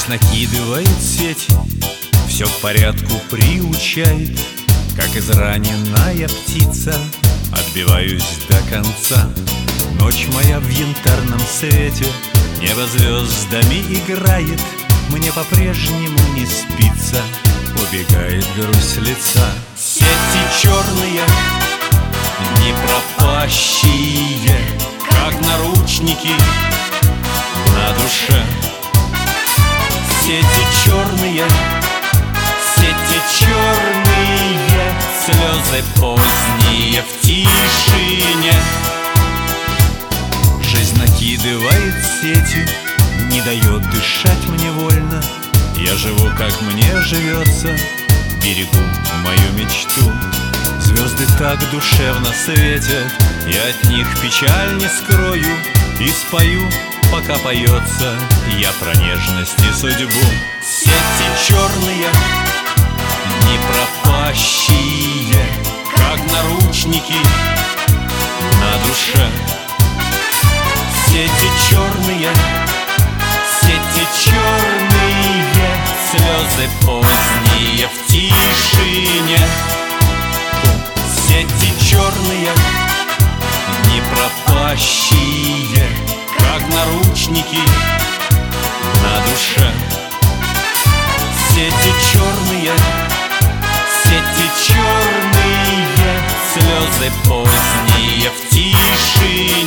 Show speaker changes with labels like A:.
A: Жизнь накидывает сети, все к порядку приучает. Как израненная птица, отбиваюсь до конца. Ночь моя в янтарном свете, небо звездами играет. Мне по-прежнему не спится, убегает грусть лица. Сети черные, не пропащие, как наручники на душе. Сети черные, сети черные, слезы поздние в тишине. Жизнь накидывает сети, не дает дышать мне вольно. Я живу, как мне живется, берегу мою мечту. Звезды так душевно светят, я от них печаль не скрою. И спою, пока поется, я про нежность и судьбу. Сети черные, не пропащие, как наручники на душе. Сети черные, сети черные, слезы поздние в тишине. Сети черные, не пропащие, как наручники на душе. Сети черные, сети черные, слезы поздние в тишине.